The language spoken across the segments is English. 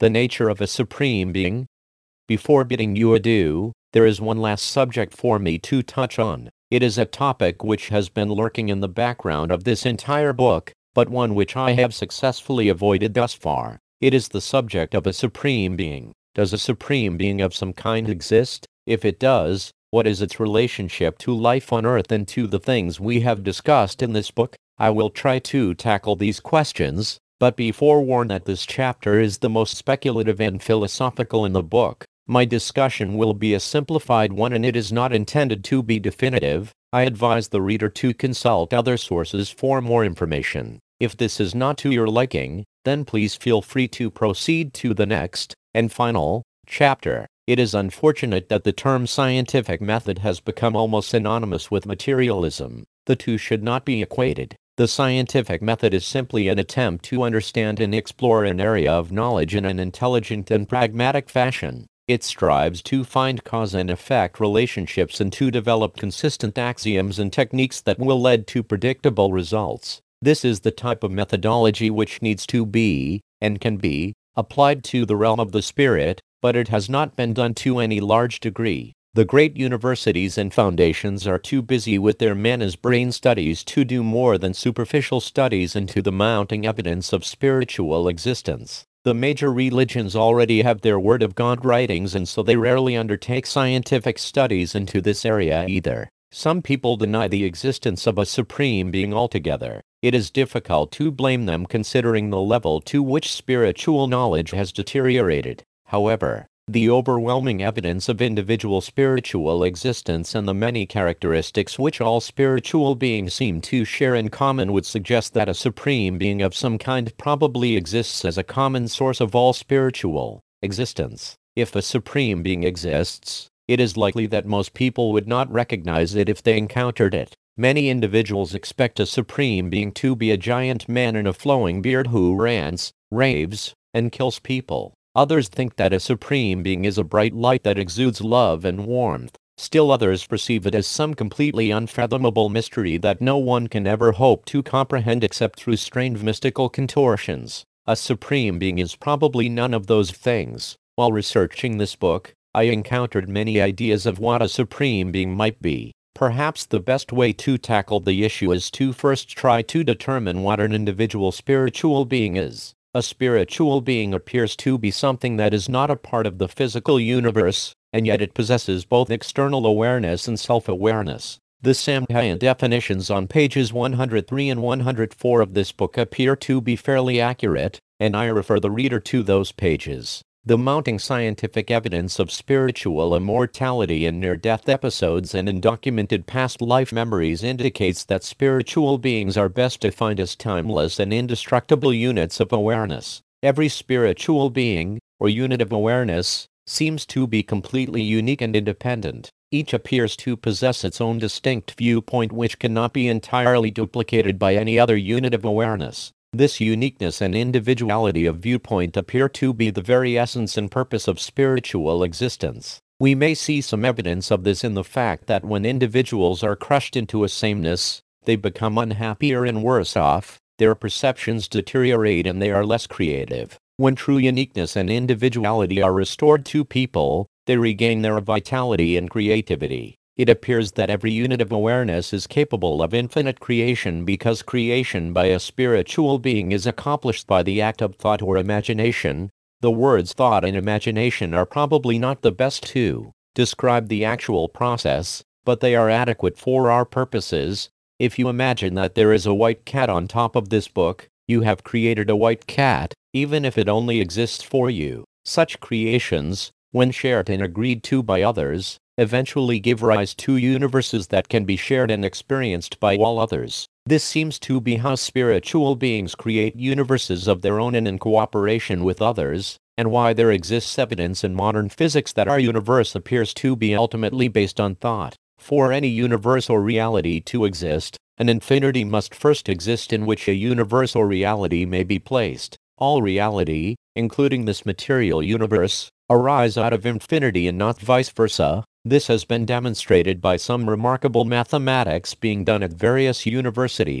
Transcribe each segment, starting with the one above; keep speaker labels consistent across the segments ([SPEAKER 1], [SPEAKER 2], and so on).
[SPEAKER 1] the nature of a supreme being. Before bidding you adieu, there is one last subject for me to touch on. It is a topic which has been lurking in the background of this entire book, but one which I have successfully avoided thus far. It is the subject of a supreme being. Does a supreme being of some kind exist? If it does, what is its relationship to life on Earth and to the things we have discussed in this book? I will try to tackle these questions, but be forewarned that this chapter is the most speculative and philosophical in the book. My discussion will be a simplified one and it is not intended to be definitive. I advise the reader to consult other sources for more information. If this is not to your liking, then please feel free to proceed to the next and final chapter. It is unfortunate that the term scientific method has become almost synonymous with materialism. The two should not be equated. The scientific method is simply an attempt to understand and explore an area of knowledge in an intelligent and pragmatic fashion. It strives to find cause and effect relationships and to develop consistent axioms and techniques that will lead to predictable results. This is the type of methodology which needs to be, and can be, applied to the realm of the spirit, but it has not been done to any large degree. The great universities and foundations are too busy with their man's brain studies to do more than superficial studies into the mounting evidence of spiritual existence. The major religions already have their Word of God writings, and so they rarely undertake scientific studies into this area either. Some people deny the existence of a supreme being altogether. It is difficult to blame them considering the level to which spiritual knowledge has deteriorated. However, the overwhelming evidence of individual spiritual existence and the many characteristics which all spiritual beings seem to share in common would suggest that a supreme being of some kind probably exists as a common source of all spiritual existence. If a supreme being exists, it is likely that most people would not recognize it if they encountered it. Many individuals expect a supreme being to be a giant man in a flowing beard who rants, raves, and kills people. Others think that a supreme being is a bright light that exudes love and warmth. Still others perceive it as some completely unfathomable mystery that no one can ever hope to comprehend except through strange mystical contortions. A supreme being is probably none of those things. While researching this book, I encountered many ideas of what a supreme being might be. Perhaps the best way to tackle the issue is to first try to determine what an individual spiritual being is. A spiritual being appears to be something that is not a part of the physical universe, and yet it possesses both external awareness and self-awareness. The Samkhya definitions on pages 103 and 104 of this book appear to be fairly accurate, and I refer the reader to those pages. The mounting scientific evidence of spiritual immortality in near-death episodes and in documented past life memories indicates that spiritual beings are best defined as timeless and indestructible units of awareness. Every spiritual being, or unit of awareness, seems to be completely unique and independent. Each appears to possess its own distinct viewpoint which cannot be entirely duplicated by any other unit of awareness. This uniqueness and individuality of viewpoint appear to be the very essence and purpose of spiritual existence. We may see some evidence of this in the fact that when individuals are crushed into a sameness, they become unhappier and worse off, their perceptions deteriorate and they are less creative. When true uniqueness and individuality are restored to people, they regain their vitality and creativity. It appears that every unit of awareness is capable of infinite creation because creation by a spiritual being is accomplished by the act of thought or imagination. The words thought and imagination are probably not the best to describe the actual process, but they are adequate for our purposes. If you imagine that there is a white cat on top of this book, you have created a white cat, even if it only exists for you. Such creations, when shared and agreed to by others, eventually give rise to universes that can be shared and experienced by all others. This seems to be how spiritual beings create universes of their own and in cooperation with others, and why there exists evidence in modern physics that our universe appears to be ultimately based on thought. For any universe or reality to exist, an infinity must first exist in which a universe or reality may be placed. All reality, including this material universe, arise out of infinity and not vice versa. This has been demonstrated by some remarkable mathematics being done at various universities.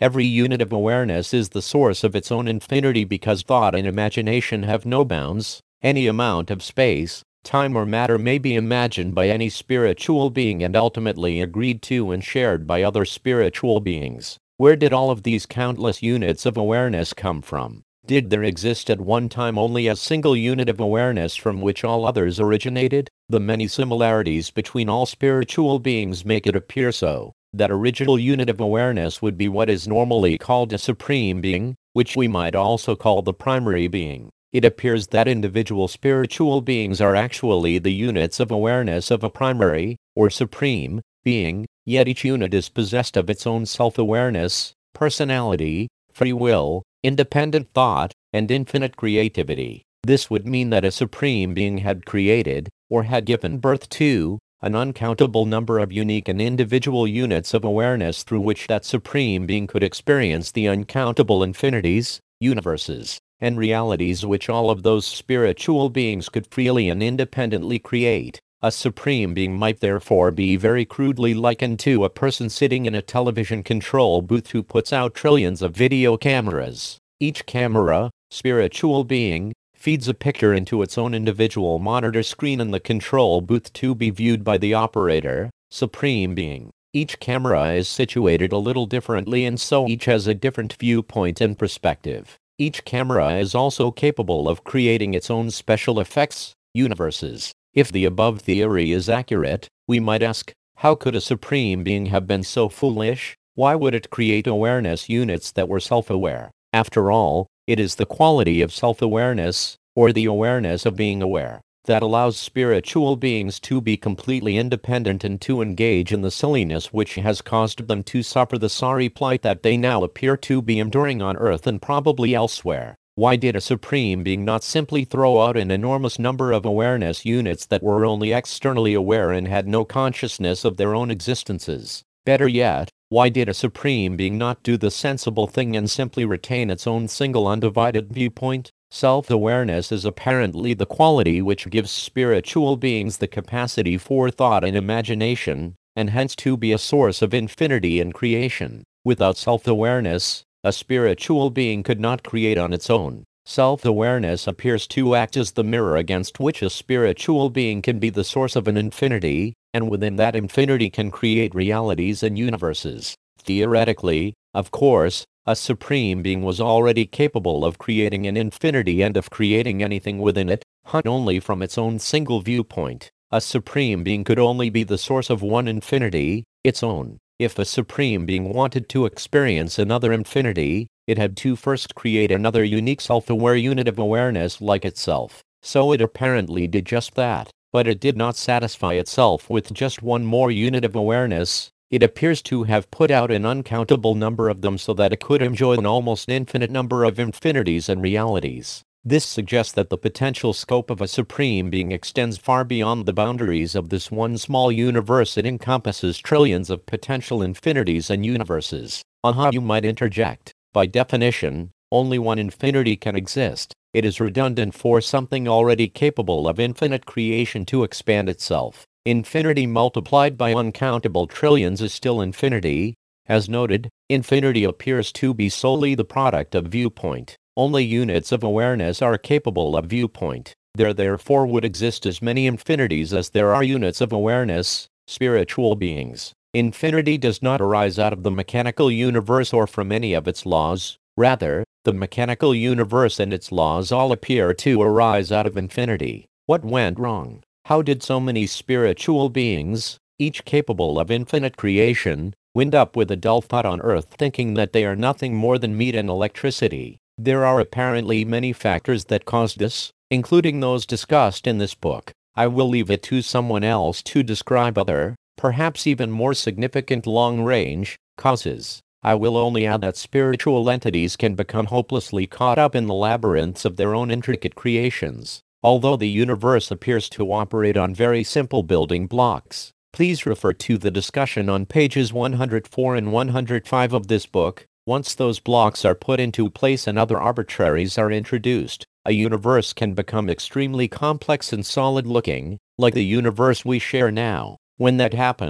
[SPEAKER 1] Every unit of awareness is the source of its own infinity because thought and imagination have no bounds. Any amount of space, time or matter may be imagined by any spiritual being and ultimately agreed to and shared by other spiritual beings. Where did all of these countless units of awareness come from? Did there exist at one time only a single unit of awareness from which all others originated? The many similarities between all spiritual beings make it appear so. That original unit of awareness would be what is normally called a supreme being, which we might also call the primary being. It appears that individual spiritual beings are actually the units of awareness of a primary, or supreme, being, yet each unit is possessed of its own self-awareness, personality, free will, independent thought, and infinite creativity. This would mean that a supreme being had created, or had given birth to, an uncountable number of unique and individual units of awareness through which that supreme being could experience the uncountable infinities, universes, and realities which all of those spiritual beings could freely and independently create. A supreme being might therefore be very crudely likened to a person sitting in a television control booth who puts out trillions of video cameras. Each camera, spiritual being, feeds a picture into its own individual monitor screen in the control booth to be viewed by the operator, supreme being. Each camera is situated a little differently and so each has a different viewpoint and perspective. Each camera is also capable of creating its own special effects, universes. If the above theory is accurate, we might ask, how could a supreme being have been so foolish? Why would it create awareness units that were self-aware? After all, it is the quality of self-awareness, or the awareness of being aware, that allows spiritual beings to be completely independent and to engage in the silliness which has caused them to suffer the sorry plight that they now appear to be enduring on earth and probably elsewhere. Why did a supreme being not simply throw out an enormous number of awareness units that were only externally aware and had no consciousness of their own existences? Better yet, why did a supreme being not do the sensible thing and simply retain its own single undivided viewpoint? Self-awareness is apparently the quality which gives spiritual beings the capacity for thought and imagination, and hence to be a source of infinity and creation. Without self-awareness, a spiritual being could not create on its own. Self-awareness appears to act as the mirror against which a spiritual being can be the source of an infinity, and within that infinity can create realities and universes. Theoretically, of course, a supreme being was already capable of creating an infinity and of creating anything within it, not only from its own single viewpoint. A supreme being could only be the source of one infinity, its own. If a supreme being wanted to experience another infinity, it had to first create another unique self-aware unit of awareness like itself. So it apparently did just that, but it did not satisfy itself with just one more unit of awareness. It appears to have put out an uncountable number of them so that it could enjoy an almost infinite number of infinities and realities. This suggests that the potential scope of a supreme being extends far beyond the boundaries of this one small universe. It encompasses trillions of potential infinities and universes. You might interject. By definition, only one infinity can exist. It is redundant for something already capable of infinite creation to expand itself. Infinity multiplied by uncountable trillions is still infinity. As noted, infinity appears to be solely the product of viewpoint. Only units of awareness are capable of viewpoint. There therefore would exist as many infinities as there are units of awareness, spiritual beings. Infinity does not arise out of the mechanical universe or from any of its laws. Rather, the mechanical universe and its laws all appear to arise out of infinity. What went wrong? How did so many spiritual beings, each capable of infinite creation, wind up with a dull thought on earth thinking that they are nothing more than meat and electricity? There are apparently many factors that caused this, including those discussed in this book. I will leave it to someone else to describe other, perhaps even more significant long-range, causes. I will only add that spiritual entities can become hopelessly caught up in the labyrinths of their own intricate creations. Although the universe appears to operate on very simple building blocks, please refer to the discussion on pages 104 and 105 of this book. Once those blocks are put into place and other arbitraries are introduced, a universe can become extremely complex and solid-looking, like the universe we share now. When that happens,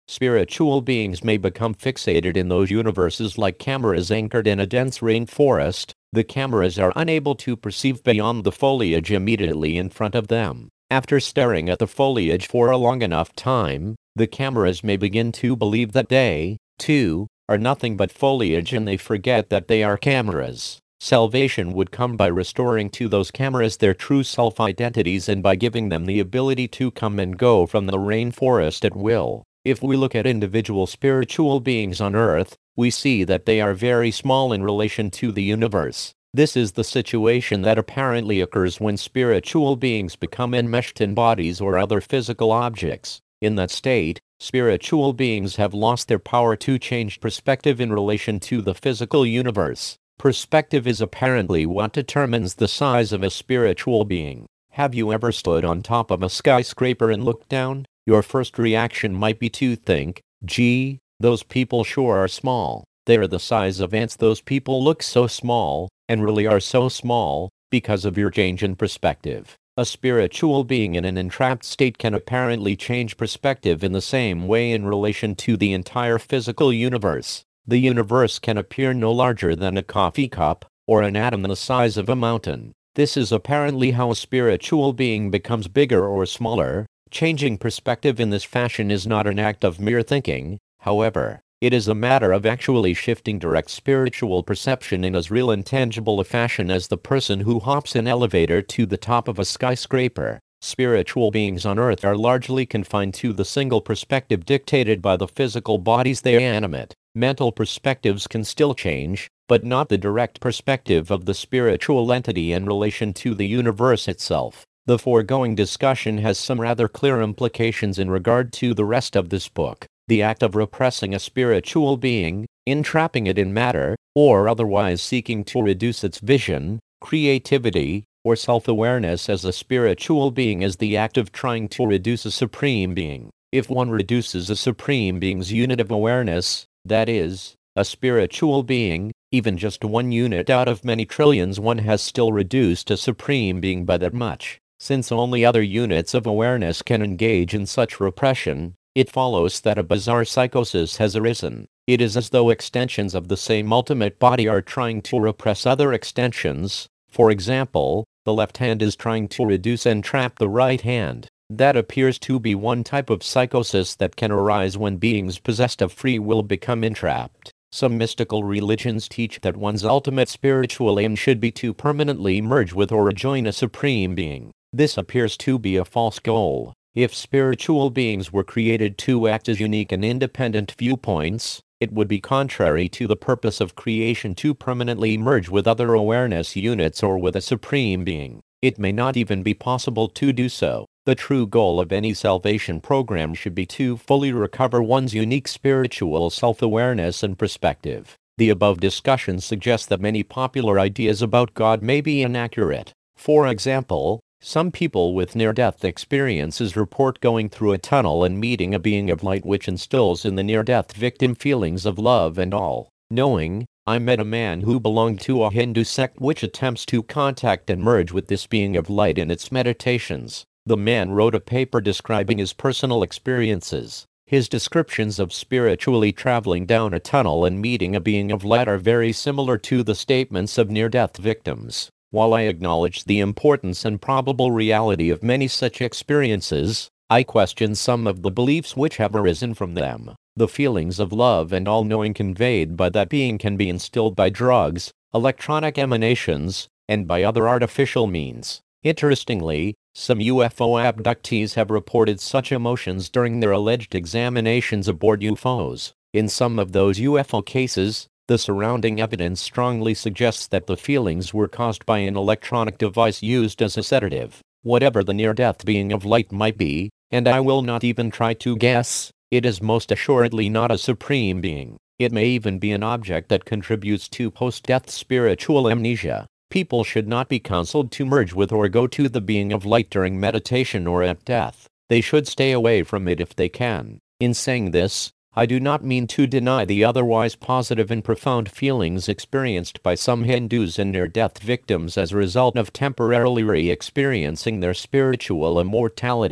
[SPEAKER 1] Spiritual beings may become fixated in those universes like cameras anchored in a dense rainforest. The cameras are unable to perceive beyond the foliage immediately in front of them. After staring at the foliage for a long enough time, the cameras may begin to believe that they, too, are nothing but foliage, and they forget that they are cameras. Salvation would come by restoring to those cameras their true self-identities and by giving them the ability to come and go from the rainforest at will. If we look at individual spiritual beings on Earth, we see that they are very small in relation to the universe. This is the situation that apparently occurs when spiritual beings become enmeshed in bodies or other physical objects. In that state, spiritual beings have lost their power to change perspective in relation to the physical universe. Perspective is apparently what determines the size of a spiritual being. Have you ever stood on top of a skyscraper and looked down? Your first reaction might be to think, gee, those people sure are small. They're the size of ants. Those people look so small, and really are so small, because of your change in perspective. A spiritual being in an entrapped state can apparently change perspective in the same way in relation to the entire physical universe. The universe can appear no larger than a coffee cup, or an atom the size of a mountain. This is apparently how a spiritual being becomes bigger or smaller. Changing perspective in this fashion is not an act of mere thinking, however. It is a matter of actually shifting direct spiritual perception in as real and tangible a fashion as the person who hops an elevator to the top of a skyscraper. Spiritual beings on Earth are largely confined to the single perspective dictated by the physical bodies they animate. Mental perspectives can still change, but not the direct perspective of the spiritual entity in relation to the universe itself. The foregoing discussion has some rather clear implications in regard to the rest of this book. The act of repressing a spiritual being, entrapping it in matter, or otherwise seeking to reduce its vision, creativity, or self-awareness as a spiritual being is the act of trying to reduce a supreme being. If one reduces a supreme being's unit of awareness, that is, a spiritual being, even just one unit out of many trillions, one has still reduced a supreme being by that much. Since only other units of awareness can engage in such repression, it follows that a bizarre psychosis has arisen. It is as though extensions of the same ultimate body are trying to repress other extensions. For example, the left hand is trying to reduce and trap the right hand. That appears to be one type of psychosis that can arise when beings possessed of free will become entrapped. Some mystical religions teach that one's ultimate spiritual aim should be to permanently merge with or rejoin a supreme being. This appears to be a false goal. If spiritual beings were created to act as unique and independent viewpoints, it would be contrary to the purpose of creation to permanently merge with other awareness units or with a supreme being. It may not even be possible to do so. The true goal of any salvation program should be to fully recover one's unique spiritual self-awareness and perspective. The above discussion suggests that many popular ideas about God may be inaccurate. For example, some people with near-death experiences report going through a tunnel and meeting a being of light, which instills in the near-death victim feelings of love and all-knowing. I met a man who belonged to a Hindu sect which attempts to contact and merge with this being of light in its meditations. The man wrote a paper describing his personal experiences. His descriptions of spiritually traveling down a tunnel and meeting a being of light are very similar to the statements of near-death victims. While I acknowledge the importance and probable reality of many such experiences, I question some of the beliefs which have arisen from them. The feelings of love and all-knowing conveyed by that being can be instilled by drugs, electronic emanations, and by other artificial means. Interestingly, some UFO abductees have reported such emotions during their alleged examinations aboard UFOs. In some of those UFO cases, the surrounding evidence strongly suggests that the feelings were caused by an electronic device used as a sedative. Whatever the near-death being of light might be, and I will not even try to guess, it is most assuredly not a supreme being. It may even be an object that contributes to post-death spiritual amnesia. People should not be counseled to merge with or go to the being of light during meditation or at death. They should stay away from it if they can. In saying this, I do not mean to deny the otherwise positive and profound feelings experienced by some Hindus and near-death victims as a result of temporarily re-experiencing their spiritual immortality.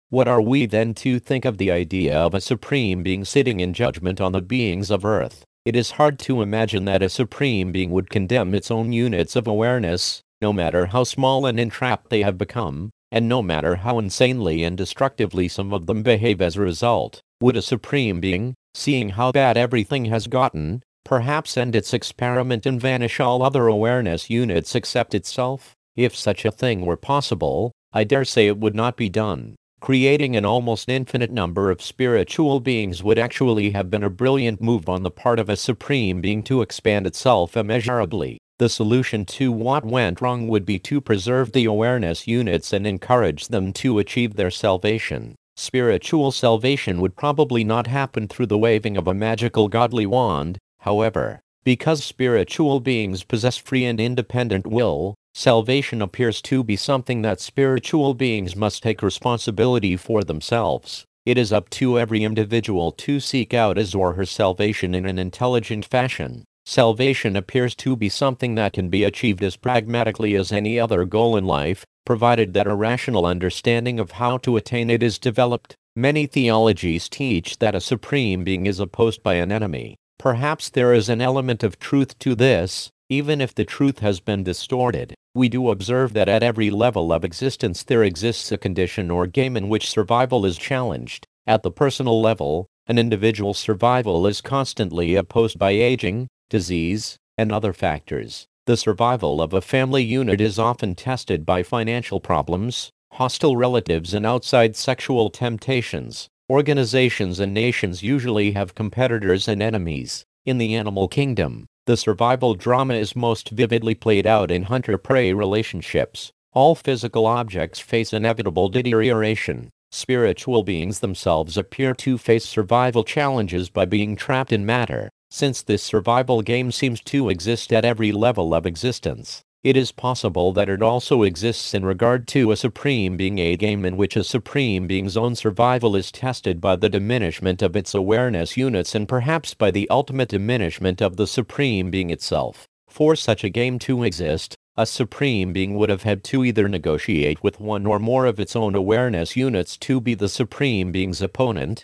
[SPEAKER 1] What are we then to think of the idea of a supreme being sitting in judgment on the beings of Earth? It is hard to imagine that a supreme being would condemn its own units of awareness, no matter how small and entrapped they have become, and no matter how insanely and destructively some of them behave as a result. Would a supreme being, seeing how bad everything has gotten, perhaps end its experiment and vanish all other awareness units except itself? If such a thing were possible, I dare say it would not be done. Creating an almost infinite number of spiritual beings would actually have been a brilliant move on the part of a supreme being to expand itself immeasurably. The solution to what went wrong would be to preserve the awareness units and encourage them to achieve their salvation. Spiritual salvation would probably not happen through the waving of a magical godly wand, however. Because spiritual beings possess free and independent will, salvation appears to be something that spiritual beings must take responsibility for themselves. It is up to every individual to seek out his or her salvation in an intelligent fashion. Salvation appears to be something that can be achieved as pragmatically as any other goal in life, provided that a rational understanding of how to attain it is developed. Many theologies teach that a supreme being is opposed by an enemy. Perhaps there is an element of truth to this, even if the truth has been distorted. We do observe that at every level of existence there exists a condition or game in which survival is challenged. At the personal level, an individual's survival is constantly opposed by aging, disease, and other factors. The survival of a family unit is often tested by financial problems, hostile relatives, and outside sexual temptations. Organizations and nations usually have competitors and enemies. In the animal kingdom, the survival drama is most vividly played out in hunter-prey relationships. All physical objects face inevitable deterioration. Spiritual beings themselves appear to face survival challenges by being trapped in matter. Since this survival game seems to exist at every level of existence, it is possible that it also exists in regard to a supreme being, a game in which a supreme being's own survival is tested by the diminishment of its awareness units and perhaps by the ultimate diminishment of the supreme being itself. For such a game to exist, a supreme being would have had to either negotiate with one or more of its own awareness units to be the supreme being's opponent,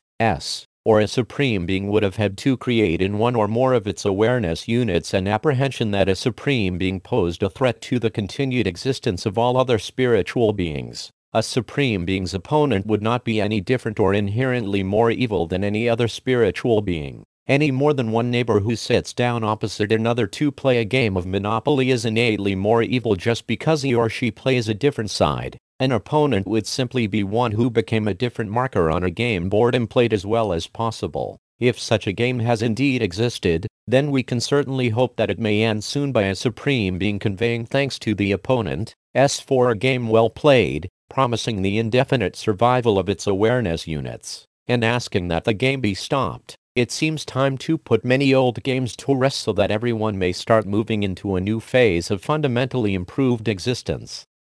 [SPEAKER 1] or a supreme being would have had to create in one or more of its awareness units an apprehension that a supreme being posed a threat to the continued existence of all other spiritual beings. A supreme being's opponent would not be any different or inherently more evil than any other spiritual being. Any more than one neighbor who sits down opposite another to play a game of Monopoly is innately more evil just because he or she plays a different side. An opponent would simply be one who became a different marker on a game board and played as well as possible. If such a game has indeed existed, then we can certainly hope that it may end soon by a supreme being conveying thanks to the opponent for a game well played, promising the indefinite survival of its awareness units, and asking that the game be stopped. It seems time to put many old games to rest so that everyone may start moving into a new phase of fundamentally improved existence.